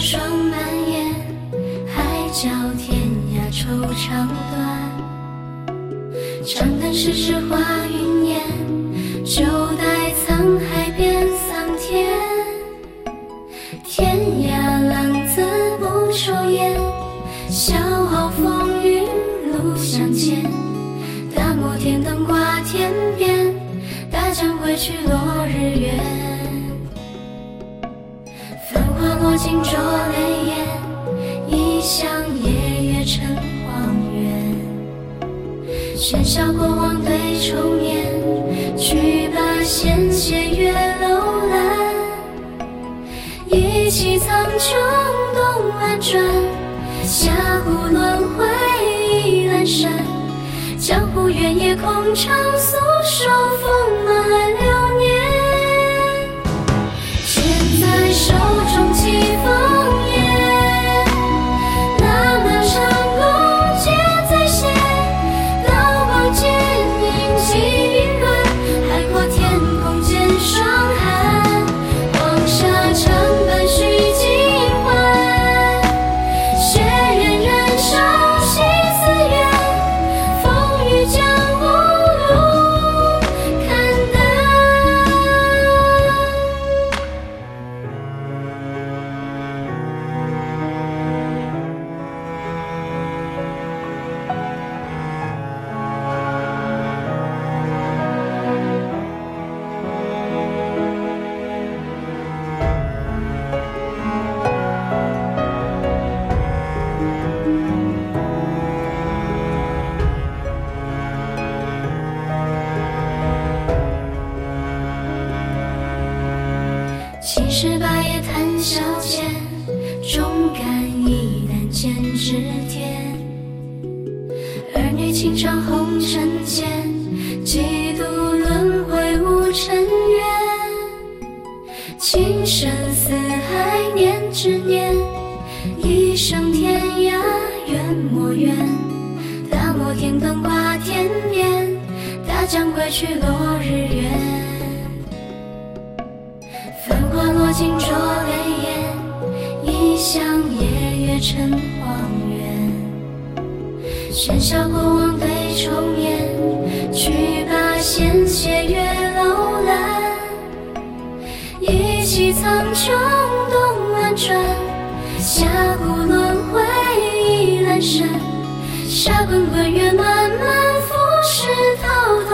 霜满眼，海角天涯惆怅断。长叹世事化云烟，就待沧海变桑田。天涯浪子不抽烟，笑傲风雨路相牵。大漠天灯挂天边，大江归去落日圆。繁华落尽浊泪眼，一乡夜月成荒原。喧嚣过往对愁眠，去吧闲斜月楼兰。一骑苍穹东岸转，峡谷轮回已阑珊。江湖远夜空长，诉说风满流年。剑在手中起烽烟，那漫长路皆在先。刀光剑影几云乱，海阔天空见霜寒。黄沙长伴须尽欢，血缘燃烧西寺院。风雨将无路看淡。七十八夜谈笑间，忠肝义胆兼指天。儿女情长红尘间，几度轮回无尘缘。情深似海念之念，一生天涯远莫远。大漠天灯挂天边，大江归去落日圆。繁华落尽浊泪眼，一乡夜月成荒原。喧嚣过往对愁眠，去吧闲斜月楼兰。一骑苍穹东岸转，峡谷轮回已阑珊。沙滚滚月漫漫，浮世滔